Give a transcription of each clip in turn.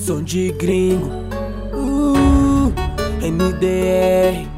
som de gringo, NDR.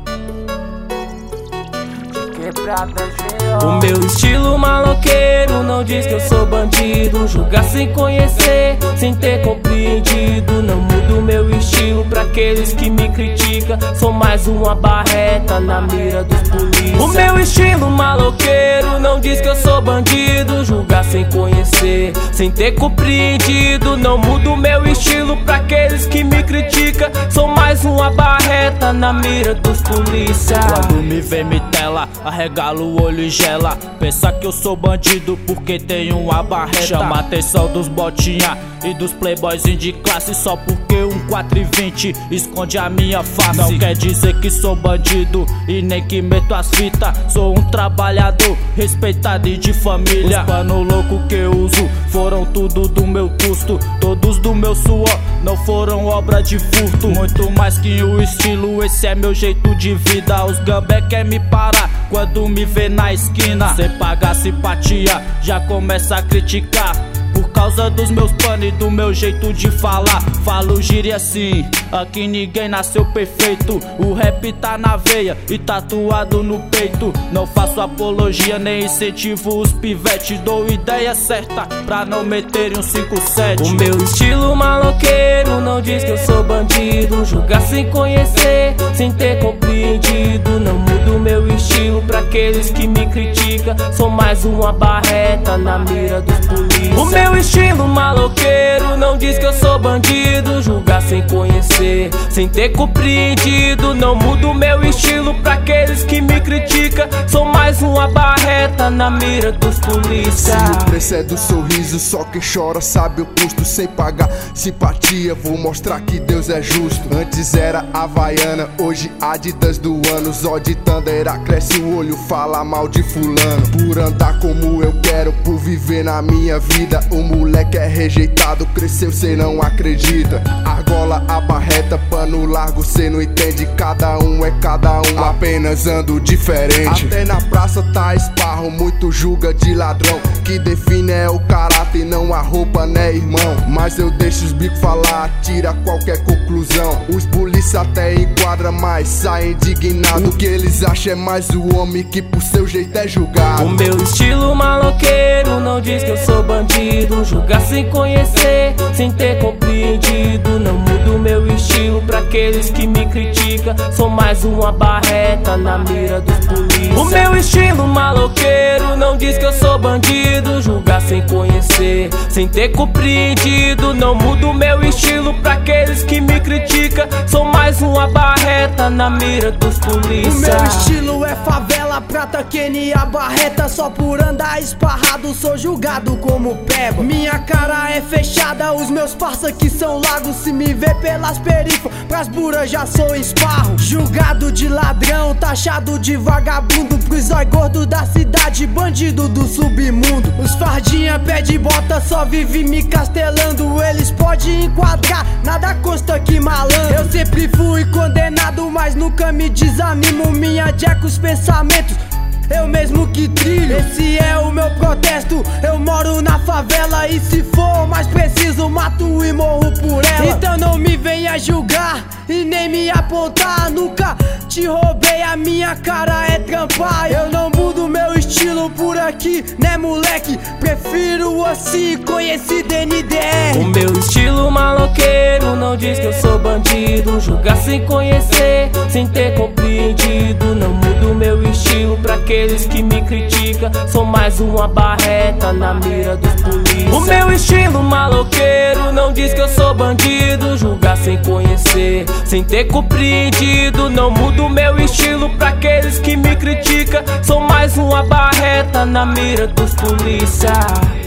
O meu estilo maloqueiro não diz que eu sou bandido. Julgar sem conhecer, sem ter compreendido. Não mudo meu estilo pra aqueles que me criticam. Sou mais uma barreta na mira dos polícia. O meu estilo maloqueiro não diz que eu sou bandido. Julgar sem conhecer, sem ter compreendido. Não mudo meu estilo pra aqueles que me criticam. Sou mais uma barreta na mira dos polícia. Quando me vê me tela, arregala o olho e gela. Pensa que eu sou bandido porque tenho uma barreta. Chama a atenção dos botinha e dos playboyzinhos de classe. Só porque um 420 esconde a minha face. Não quer dizer que sou bandido e nem que meto as fitas. Sou um trabalhador respeitado e de família. Os pano louco que eu uso foram tudo do meu custo. Todos do meu suor, não foram obra de furto. Muito mais que o estilo, esse é meu jeito de vida. Os gambé quer me parar quando me vê na esquina. Sem pagar simpatia, já começa a criticar. Por causa dos meus panos e do meu jeito de falar. Falo gíria assim, aqui ninguém nasceu perfeito. O rap tá na veia e tatuado no peito. Não faço apologia nem incentivo os pivetes. Dou ideia certa pra não meterem um 5-7. O meu estilo maloqueiro não diz que eu sou bandido. Julgar sem conhecer, sem ter compreendido. Não mudo meu estilo pra aqueles que me criticam. Sou mais uma barreta na mira dos polícia. O meu estilo maloqueiro não diz que eu sou bandido. Julgar sem conhecer, sem ter compreendido. Não mudo meu estilo pra aqueles que me criticam. Sou mais uma barreta na mira dos polícia. Se o preço é do sorriso, só quem chora sabe o custo. Sem pagar simpatia, vou mostrar que Deus é justo. Antes era Havaiana, hoje Adidas do ano. Zó de Tandera, cresce o olho, fala mal de fulano. Por andar como eu quero, por viver na minha vida. O moleque é rejeitado, cresceu, cê não acredita. Argola a barreta, pano largo, cê não entende. Cada um é cada um, apenas ando diferente. Até na praça tá esparro, muito julga de ladrão. Que define é o caráter e não a roupa, né irmão? Mas eu deixo os bicos falar, tira qualquer conclusão. Os polícia até enquadra, mas saem indignados. O que eles acham é mais o homem que por seu jeito é julgado. O meu estilo maloqueiro não diz que eu sou bandido. Julgar sem conhecer, sem ter compreendido. Não mudo meu estilo pra aqueles que me criticam. Sou mais uma barreta na mira dos polícia. O meu estilo maloqueiro não diz que eu sou bandido. Julgar sem conhecer, sem ter compreendido. Não mudo meu estilo pra aqueles que me criticam. Sou mais uma barreta na mira dos polícia. O meu estilo é favela, prata, Kenny, a barreta. Só por andar esparrado sou julgado como peba. Minha cara é fechada, os meus parça que são lagos. Se me vê pelas perifas, pras buras já sou esparro. Julgado de ladrão, taxado de vagabundo. Pros zói gordo da cidade, bandido do submundo. Os fardinha pé de bota só vive me castelando. Eles podem enquadrar, nada consta que malandro. Eu sempre fui condenado, mas nunca me desanimo. Minha jack os pensamentos, eu mesmo que trilho. Esse é o meu protesto, eu moro na favela. E se for mais preciso, mato e morro por ela. Então não me venha julgar e nem me apontar. Nunca te roubei, a minha cara é trampar. Eu não mudo meu estilo por aqui, né moleque? Prefiro assim, conhecido NDR. O meu estilo maloqueiro não diz que eu sou bandido. Julgar sem conhecer, sem ter compreendido. Não mudo meu estilo pra aqueles que me criticam. Sou mais uma barreta na mira dos polícia. O meu estilo maloqueiro não diz que eu sou bandido. Julgar sem conhecer, sem ter compreendido. Não mudo meu estilo pra aqueles que me criticam. Sou mais uma barreta na mira dos polícia.